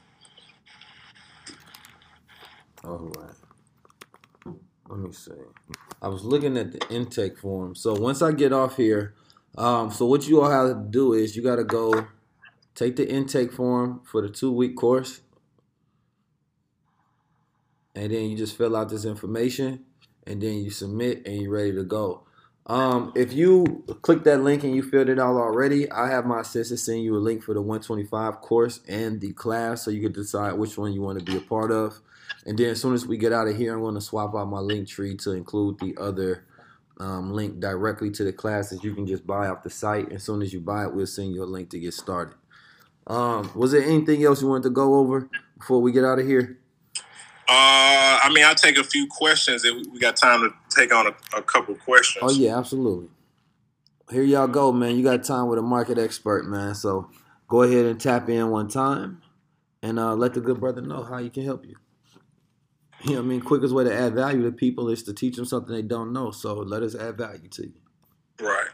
all right. Let me see. I was looking at the intake form. So once I get off here, um, so what you all have to do is you got to go take the intake form for the two-week course. And then you just fill out this information. And then you submit and you're ready to go. Um, if you click that link and you filled it out already, I have my assistant send you a link for the one twenty-five course and the class so you can decide which one you want to be a part of. And then as soon as we get out of here, I'm going to swap out my link tree to include the other um, link directly to the classes you can just buy off the site. As soon as you buy it, we'll send you a link to get started. Um, was there anything else you wanted to go over before we get out of here? Uh, I mean, I'll take a few questions if we got time to take on a, a couple questions. Oh, yeah, absolutely. Here y'all go, man. You got time with a market expert, man. So go ahead and tap in one time and uh, let the good brother know how he can help you. You know what I mean? Quickest way to add value to people is to teach them something they don't know. So let us add value to you. Right.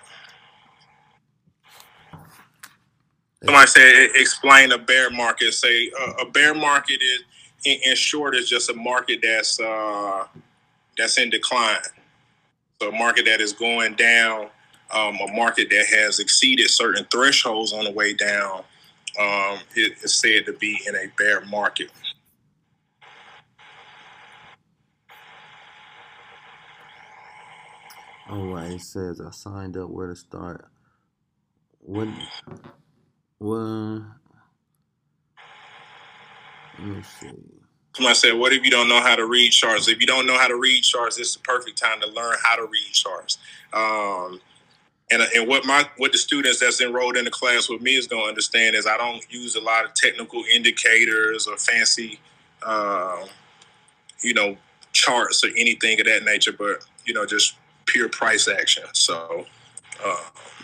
Somebody said, explain a bear market. Say uh, a bear market is, in, in short, is just a market that's uh, that's in decline. So a market that is going down, um, a market that has exceeded certain thresholds on the way down, um, it is said to be in a bear market. All right, it says I signed up where to start. When, when, let me see. Somebody said, what if you don't know how to read charts? If you don't know how to read charts, this is the perfect time to learn how to read charts. Um, and and what my what the students that's enrolled in the class with me is going to understand is I don't use a lot of technical indicators or fancy, uh, you know, charts or anything of that nature, but, you know, just pure price action. So, uh,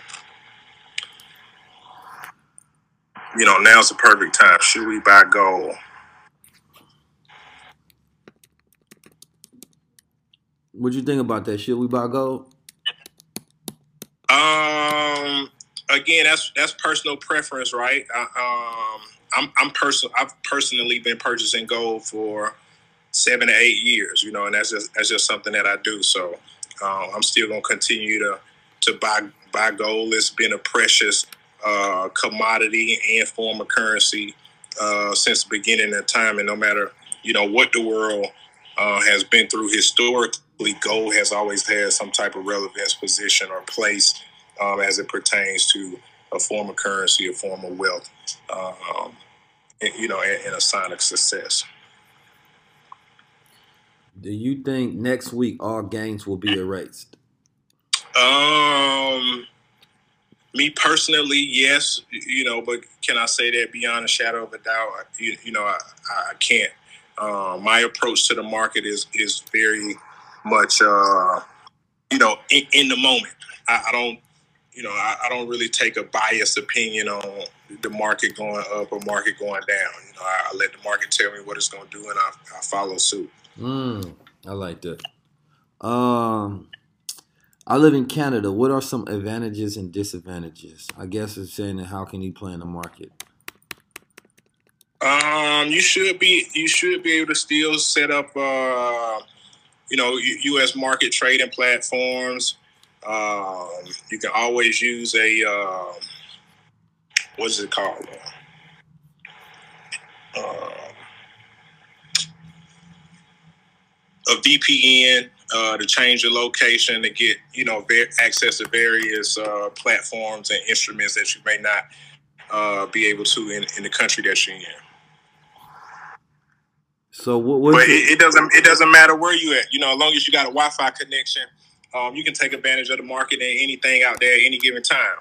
you know, now's the perfect time. Should we buy gold? What you think about that? Should we buy gold? Um, again, that's that's personal preference, right? I, um, I'm I'm person I've personally been purchasing gold for seven to eight years, you know, and that's just that's just something that I do. So um, I'm still gonna continue to to buy buy gold. It's been a precious uh, commodity and form of currency uh, since the beginning of time, and no matter you know what the world uh, has been through historically, gold has always had some type of relevance, position, or place um, as it pertains to a form of currency, a form of wealth, um, and, you know, and, and a sign of success. Do you think next week all gains will be erased? Um, me personally, yes. You know, but can I say that beyond a shadow of a doubt? You, you know, I, I can't. Uh, my approach to the market is is very much, uh, you know, in, in the moment. I, I don't, you know, I, I don't really take a biased opinion on the market going up or market going down. You know, I, I let the market tell me what it's going to do, and I, I follow suit. Mm, I like that. Um, I live in Canada. What are some advantages and disadvantages? I guess it's saying that how can you play in the market? Um, you should be you should be able to still set up, uh, you know, U S market trading platforms. Um, you can always use a uh, what's it called? Uh, a V P N uh, to change your location to get, you know, ver- access to various uh, platforms and instruments that you may not uh, be able to in, in the country that you're in. So what? What's but it? It, it doesn't it doesn't matter where you at. You know, as long as you got a Wi-Fi connection, um, you can take advantage of the market and anything out there at any given time.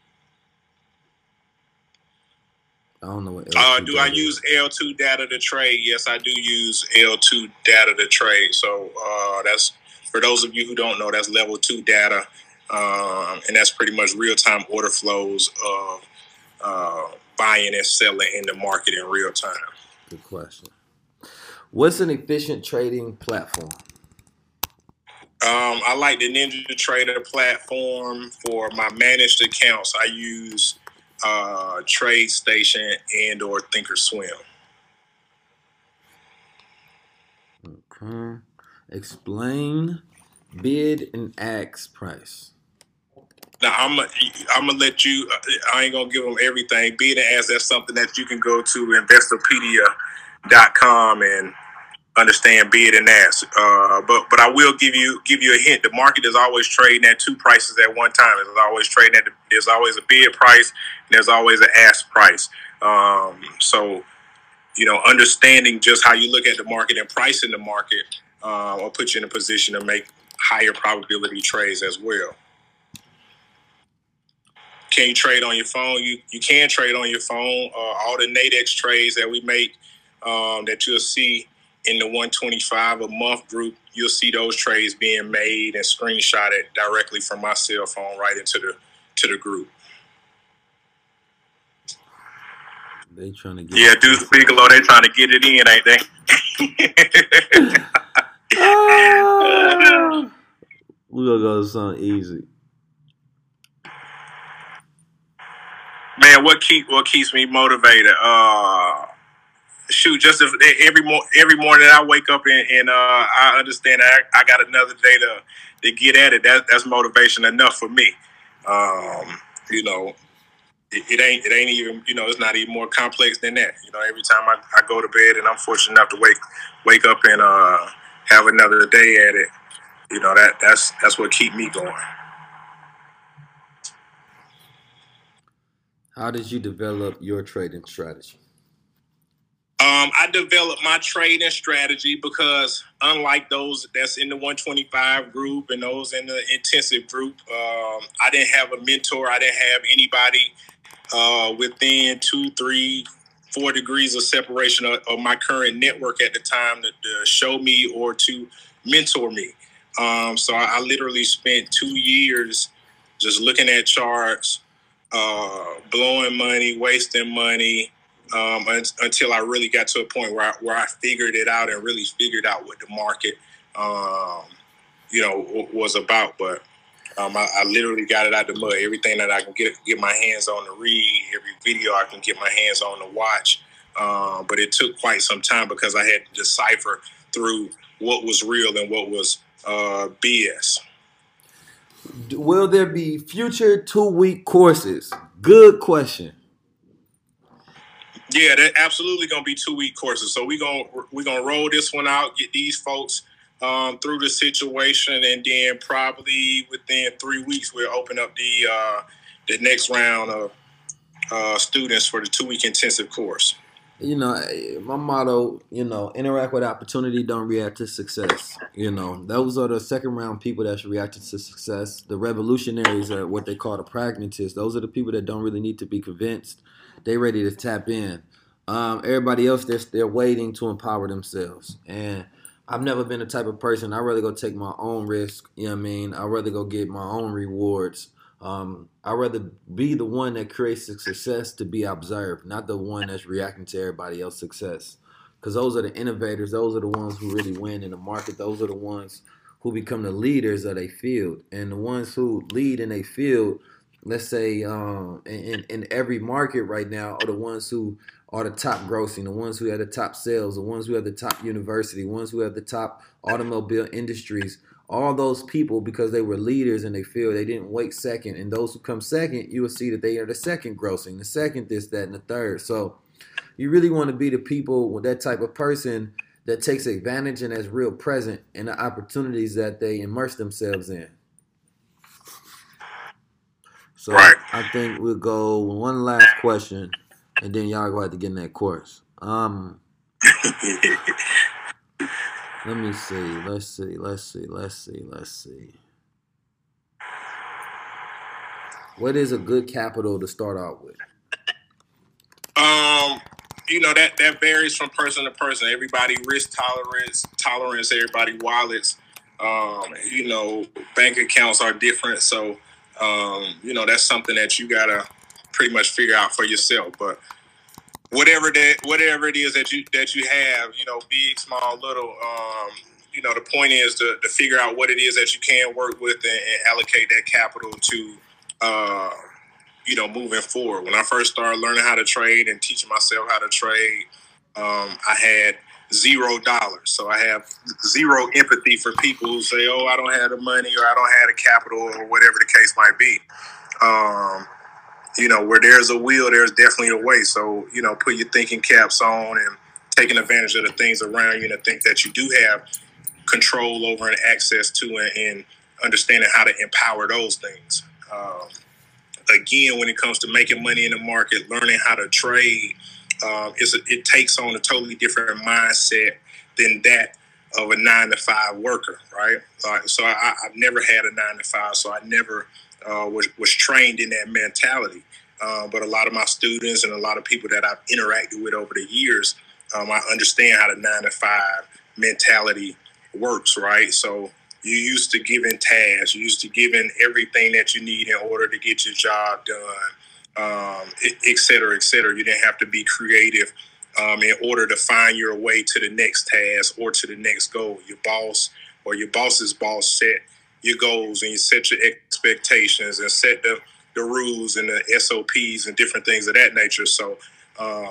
I don't know what. Uh, do I use L two data to trade? Yes, I do use L two data to trade. So uh, that's, for those of you who don't know, that's level two data, um, and that's pretty much real time order flows of uh, buying and selling in the market in real time. Good question. What's an efficient trading platform? Um, I like the Ninja Trader platform. For my managed accounts, I use uh, TradeStation and or Thinkorswim. Okay. Explain bid and ask price. Now I'm a, I'm gonna let you. I ain't gonna give them everything. Bid and ask, that's something that you can go to investopedia dot com and understand bid and ask. Uh, but but I will give you give you a hint. The market is always trading at two prices at one time. It's always trading at. The, there's always a bid price and there's always an ask price. Um, so you know, understanding just how you look at the market and pricing the market uh, will put you in a position to make higher probability trades as well. Can you trade on your phone? You you can trade on your phone. Uh, all the Nadex trades that we make um, that you'll see in the one twenty-five a month group, you'll see those trades being made and screenshotted directly from my cell phone right into the to the group. They trying to get yeah, Deuce Bigelow, they trying to get it in, ain't they? ah, we're gonna go to something easy. Man, what keep what keeps me motivated? Uh, shoot, just if, every mo- every morning I wake up and, and uh, I understand I, I got another day to to get at it. That that's motivation enough for me. Um, you know, it, it ain't it ain't even you know it's not even more complex than that. You know, every time I, I go to bed and I'm fortunate enough to wake wake up and uh, have another day at it. You know, that that's that's what keep me going. How did you develop your trading strategy? Um, I developed my trading strategy because unlike those that's in the one twenty-five group and those in the intensive group, um, I didn't have a mentor. I didn't have anybody uh, within two, three, four degrees of separation of, of my current network at the time to, to show me or to mentor me. Um, so I, I literally spent two years just looking at charts, uh, blowing money, wasting money, um, un- until I really got to a point where I, where I figured it out and really figured out what the market, um, you know, w- was about. But um, I, I literally got it out the mud. Everything that I can get get my hands on to read, every video I can get my hands on to watch. Um, but it took quite some time because I had to decipher through what was real and what was uh, B S. Will there be future two-week courses? Good question. Yeah, they're absolutely gonna be two week courses. So we gonna we gonna roll this one out, get these folks um, through the situation, and then probably within three weeks we'll open up the uh, the next round of uh, students for the two week intensive course. You know, my motto, you know, interact with opportunity, don't react to success. You know, those are the second round people that should react to success. The revolutionaries are what they call the pragmatists. Those are the people that don't really need to be convinced. They ready to tap in. Um, everybody else, they're, they're waiting to empower themselves. And I've never been the type of person, I'd rather go take my own risk. You know what I mean? I'd rather go get my own rewards. Um, I'd rather be the one that creates the success to be observed, not the one that's reacting to everybody else's success. Because those are the innovators. Those are the ones who really win in the market. Those are the ones who become the leaders of their field. And the ones who lead in their field, let's say um, in, in every market right now, are the ones who are the top grossing, the ones who have the top sales, the ones who have the top university, the ones who have the top automobile industries. All those people, because they were leaders in their field, they didn't wait second. And those who come second, you will see that they are the second grossing, the second this, that, and the third. So you really want to be the people with that type of person that takes advantage and is real present in the opportunities that they immerse themselves in. So right. I think we'll go one last question, and then y'all go have to get in that course. Um. Let me see. Let's see. Let's see. Let's see. Let's see. What is a good capital to start out with? Um, you know, that that varies from person to person. Everybody risk tolerance, tolerance. Everybody wallets. Um, you know, bank accounts are different. So, um, you know, that's something that you gotta pretty much figure out for yourself. But whatever that, whatever it is that you that you have, you know, big, small, little, um, you know, the point is to, to figure out what it is that you can work with and, and allocate that capital to, uh, you know, moving forward. When I first started learning how to trade and teaching myself how to trade, um, I had zero dollars. So I have zero empathy for people who say, "Oh, I don't have the money," or "I don't have the capital," or whatever the case might be. Um, You know, where there's a will, there's definitely a way. So, you know, put your thinking caps on and taking advantage of the things around you and the things that you do have control over and access to, and, and understanding how to empower those things. Um, again, when it comes to making money in the market, learning how to trade, um, it's a, it takes on a totally different mindset than that of a nine to five worker, right? Uh, so I, I've never had a nine to five, so I never uh, was, was trained in that mentality. Uh, but a lot of my students and a lot of people that I've interacted with over the years, um, I understand how the nine to five mentality works, right? So you're used to giving tasks, you're used to giving everything that you need in order to get your job done, um, et cetera, et cetera. You didn't have to be creative um, in order to find your way to the next task or to the next goal. Your boss or your boss's boss set your goals and you set your expectations and set the, the rules and the S O Ps and different things of that nature. So, um,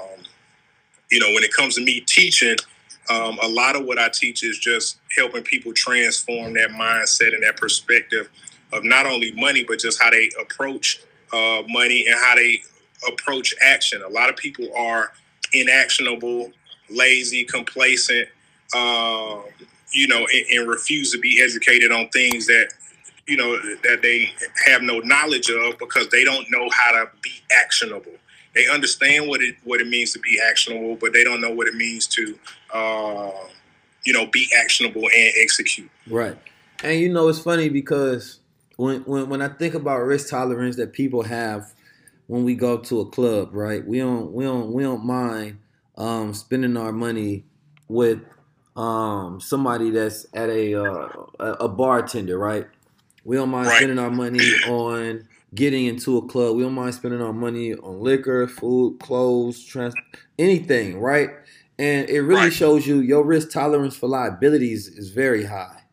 you know, when it comes to me teaching, um, a lot of what I teach is just helping people transform that mindset and that perspective of not only money, but just how they approach uh, money and how they approach action. A lot of people are inactionable, lazy, complacent, um, you know, and, and refuse to be educated on things that, you know, that they have no knowledge of because they don't know how to be actionable. They understand what it what it means to be actionable, but they don't know what it means to, uh, you know, be actionable and execute. Right. And, you know, it's funny because when, when, when I think about risk tolerance that people have when we go to a club, right, we don't we don't we don't mind um, spending our money with um, somebody that's at a uh, a bartender, right? We don't mind right. spending our money on getting into a club. We don't mind spending our money on liquor, food, clothes, trans- anything, right? And it really right. shows you your risk tolerance for liabilities is very high.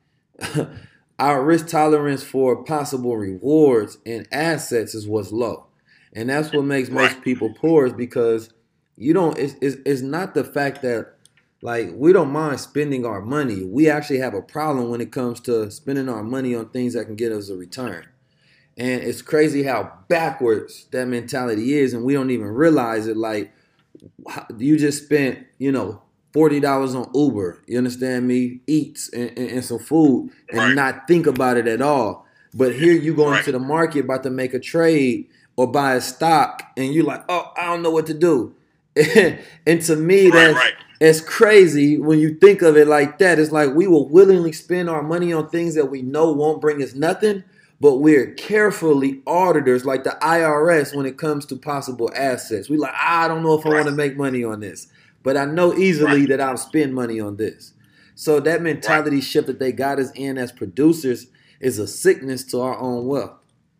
Our risk tolerance for possible rewards and assets is what's low. And that's what makes right. most people poor is because you don't, it's, it's, it's not the fact that, like, we don't mind spending our money. We actually have a problem when it comes to spending our money on things that can get us a return. And it's crazy how backwards that mentality is, and we don't even realize it. Like, you just spent, you know, forty dollars on Uber, you understand me, eats and, and, and some food and Right. not think about it at all. But here you go Right. into the market about to make a trade or buy a stock and you're like, oh, I don't know what to do. And to me, Right, that's, right. it's crazy when you think of it like that. It's like we will willingly spend our money on things that we know won't bring us nothing, but we're carefully auditors like the I R S when it comes to possible assets. We like, I don't know if I Right. want to make money on this, but I know easily Right. that I'll spend money on this. So that mentality Right. shift that they got us in as producers is a sickness to our own wealth.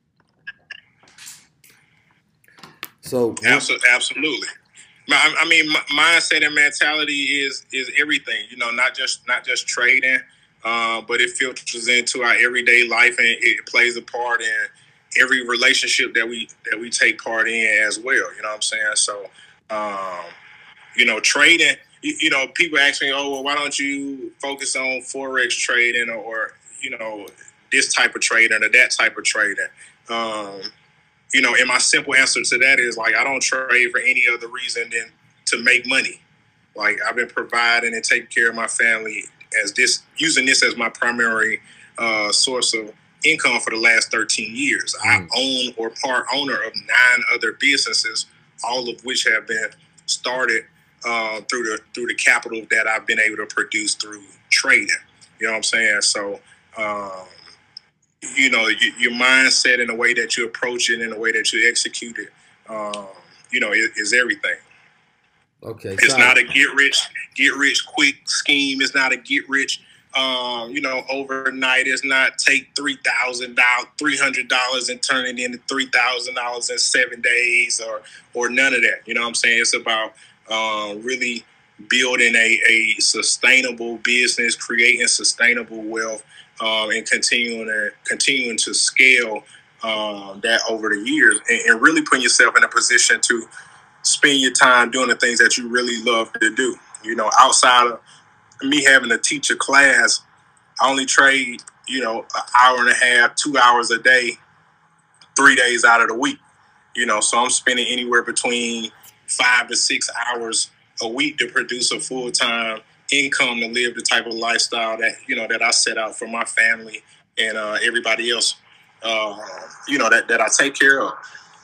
So Absolutely. Absolutely. I I mean, m- mindset and mentality is is everything. You know, not just not just trading, uh, but it filters into our everyday life and it plays a part in every relationship that we that we take part in as well. You know what I'm saying? So, um, you know, trading. You, you know, people ask me, "Oh, well, why don't you focus on forex trading or, or you know this type of trading or that type of trading?" Um, You know, and my simple answer to that is like I don't trade for any other reason than to make money. Like I've been providing and taking care of my family as this using this as my primary uh, source of income for the last thirteen years. Mm. I own or part owner of nine other businesses, all of which have been started uh, through the through the capital that I've been able to produce through trading. You know what I'm saying? So. Um, you know, y- your mindset and the way that you approach it and the way that you execute it, um, you know, is, is everything. okay, It's so not a get rich, get rich quick scheme. It's not a get rich, um, you know, overnight. It's not take three thousand dollars, three hundred dollars and turn it into three thousand dollars in seven days or, or none of that. You know what I'm saying? It's about uh, really building a, a sustainable business, creating sustainable wealth, um, and continuing to continuing to scale um, that over the years, and, and really putting yourself in a position to spend your time doing the things that you really love to do. You know, outside of me having to teach a class, I only trade, you know, an hour and a half, two hours a day, three days out of the week. You know, so I'm spending anywhere between five to six hours a week to produce a full time income to live the type of lifestyle that you know that I set out for my family and uh, everybody else. Uh, you know that that I take care of.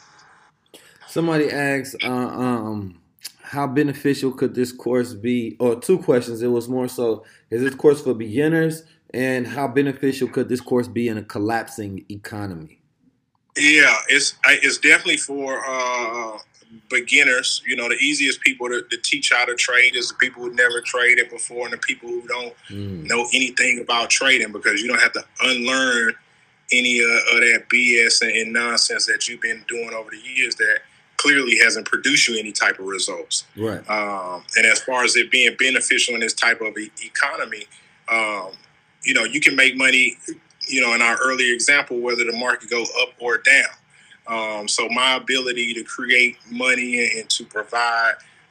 somebody asked, uh, um, how beneficial could this course be? Or two questions. It was more so, is this course for beginners? And how beneficial could this course be in a collapsing economy? Yeah, it's it's definitely for uh, beginners. You know, the easiest people to, to teach how to trade is the people who never traded before and the people who don't Mm. know anything about trading, because you don't have to unlearn any uh, of that B S and, and nonsense that you've been doing over the years that clearly hasn't produced you any type of results. Right. Um, and as far as it being beneficial in this type of e- economy, um, you know, you can make money, you know, in our earlier example, whether the market go up or down. Um, so my ability to create money and, and to provide,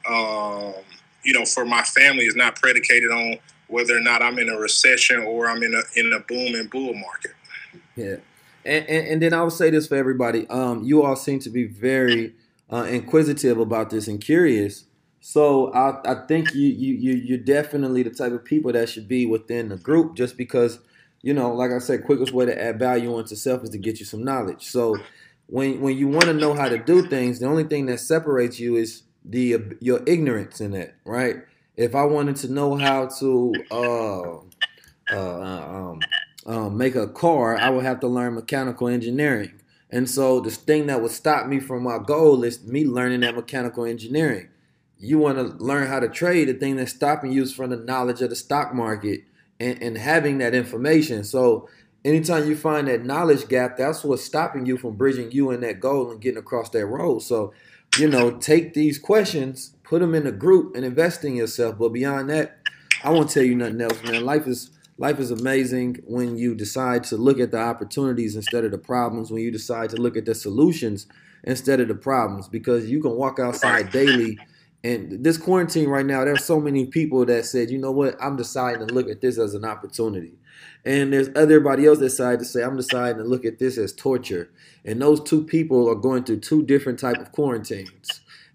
um, you know, for my family is not predicated on whether or not I'm in a recession or I'm in a in a boom and bull market. Yeah. And, and, and then I would say this for everybody. Um, you all seem to be very uh, inquisitive about this and curious. So I, I think you, you, you, you're definitely the type of people that should be within the group, just because, you know, like I said, quickest way to add value into self is to get you some knowledge. So when when you want to know how to do things, the only thing that separates you is the your ignorance in it, right? If I wanted to know how to uh, uh, um, um, make a car, I would have to learn mechanical engineering. And so the thing that would stop me from my goal is me learning that mechanical engineering. You want to learn how to trade, the thing that's stopping you is from the knowledge of the stock market and, and having that information. So anytime you find that knowledge gap, that's what's stopping you from bridging you and that goal and getting across that road. So, you know, take these questions, put them in a group and invest in yourself. But beyond that, I won't tell you nothing else, man. Life is life is amazing when you decide to look at the opportunities instead of the problems, when you decide to look at the solutions instead of the problems, because you can walk outside daily. And this quarantine right now, there's so many people that said, you know what, I'm deciding to look at this as an opportunity. And there's everybody else that decided to say, I'm deciding to look at this as torture. And those two people are going through two different type of quarantines.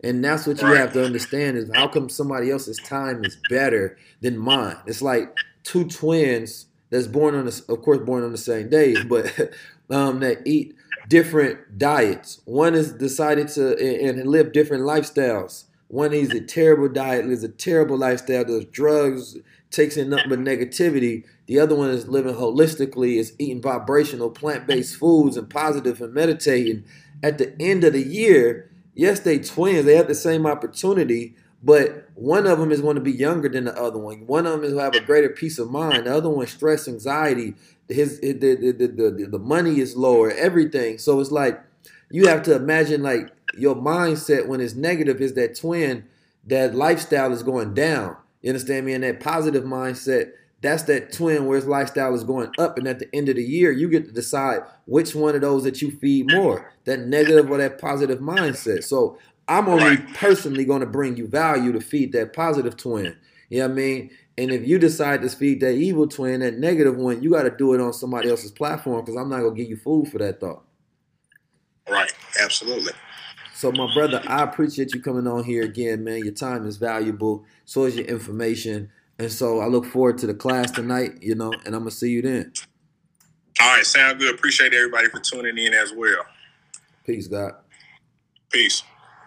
And that's what you Right. have to understand is how come somebody else's time is better than mine? It's like two twins that's born on the, of course, born on the same day, but um, that eat different diets. One has decided to and, and live different lifestyles. One eats a terrible diet, lives a terrible lifestyle, does drugs, takes in nothing but negativity. The other one is living holistically, is eating vibrational plant-based foods and positive and meditating. At the end of the year, yes, they twins. They have the same opportunity, but one of them is going to be younger than the other one. One of them is going to have a greater peace of mind. The other one, stress, anxiety. His the the, the the the money is lower. Everything. So it's like you have to imagine like your mindset when it's negative is that twin. That lifestyle is going down. You understand me? And that positive mindset, that's that twin where his lifestyle is going up. And at the end of the year, you get to decide which one of those that you feed more, that negative or that positive mindset. So I'm only personally going to bring you value to feed that positive twin. You know what I mean? And if you decide to feed that evil twin, that negative one, you got to do it on somebody else's platform because I'm not going to give you food for that thought. Right. Absolutely. So, my brother, I appreciate you coming on here again, man. Your time is valuable. So is your information. And so I look forward to the class tonight, you know, and I'm going to see you then. All right. Sound good. Appreciate everybody for tuning in as well. Peace, God. Peace.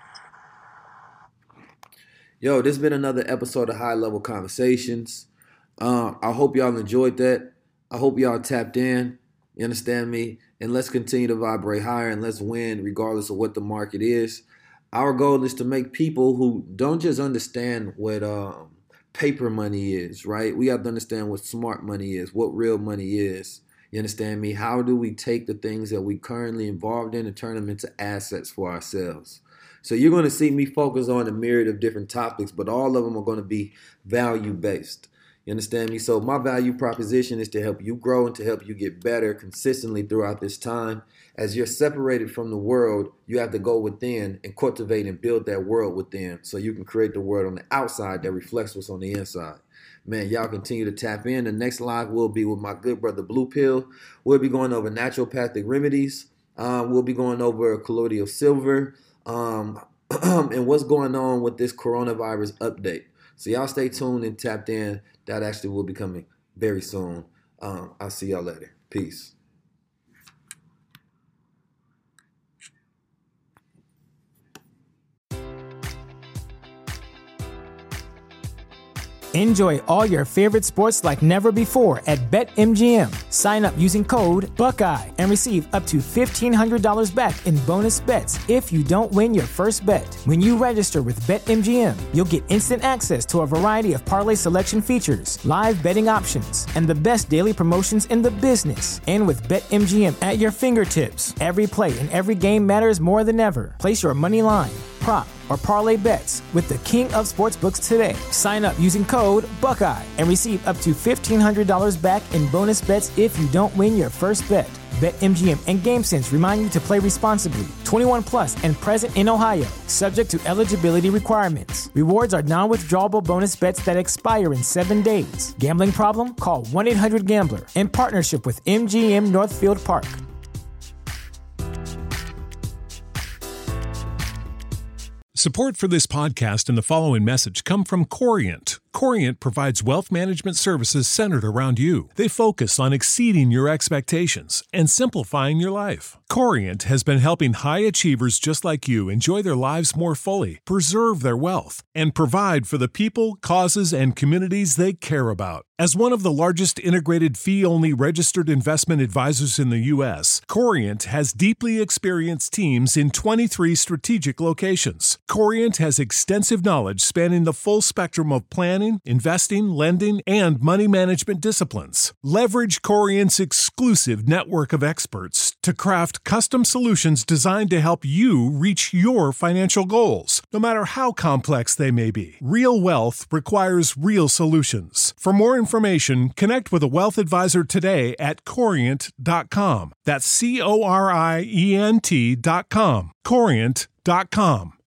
Yo, this has been another episode of High Level Conversations. Um, I hope y'all enjoyed that. I hope y'all tapped in. You understand me? And let's continue to vibrate higher and let's win regardless of what the market is. Our goal is to make people who don't just understand what um, paper money is, right? We have to understand what smart money is, what real money is. You understand me? How do we take the things that we currently involved in and turn them into assets for ourselves? So you're going to see me focus on a myriad of different topics, but all of them are going to be value-based. You understand me? So my value proposition is to help you grow and to help you get better consistently throughout this time. As you're separated from the world, you have to go within and cultivate and build that world within so you can create the world on the outside that reflects what's on the inside. Man, y'all continue to tap in. The next live will be with my good brother Blue Pill. We'll be going over naturopathic remedies. Um, we'll be going over colloidal silver um, and what's going on with this coronavirus update. So y'all stay tuned and tapped in. That actually will be coming very soon. Um, I'll see y'all later. Peace. Enjoy all your favorite sports like never before at BetMGM. Sign up using code Buckeye and receive up to fifteen hundred dollars back in bonus bets if you don't win your first bet. When you register with BetMGM, you'll get instant access to a variety of parlay selection features, live betting options, and the best daily promotions in the business. And with BetMGM at your fingertips, every play and every game matters more than ever. Place your money line, prop, or parlay bets with the king of sportsbooks today. Sign up using code Buckeye and receive up to fifteen hundred dollars back in bonus bets if you don't win your first bet. BetMGM and GameSense remind you to play responsibly. twenty-one plus and present in Ohio, subject to eligibility requirements. Rewards are non-withdrawable bonus bets that expire in seven days. Gambling problem? Call one eight hundred gambler. In partnership with M G M Northfield Park. Support for this podcast and the following message come from Corient. Corient provides wealth management services centered around you. They focus on exceeding your expectations and simplifying your life. Corient has been helping high achievers just like you enjoy their lives more fully, preserve their wealth, and provide for the people, causes, and communities they care about. As one of the largest integrated fee-only registered investment advisors in the U S, Corient has deeply experienced teams in twenty-three strategic locations. Corient has extensive knowledge spanning the full spectrum of planning, investing, lending, and money management disciplines. Leverage Corient's exclusive network of experts to craft custom solutions designed to help you reach your financial goals, no matter how complex they may be. Real wealth requires real solutions. For more information, connect with a wealth advisor today at corient dot com. That's C O R I E N T dot com. corient dot com.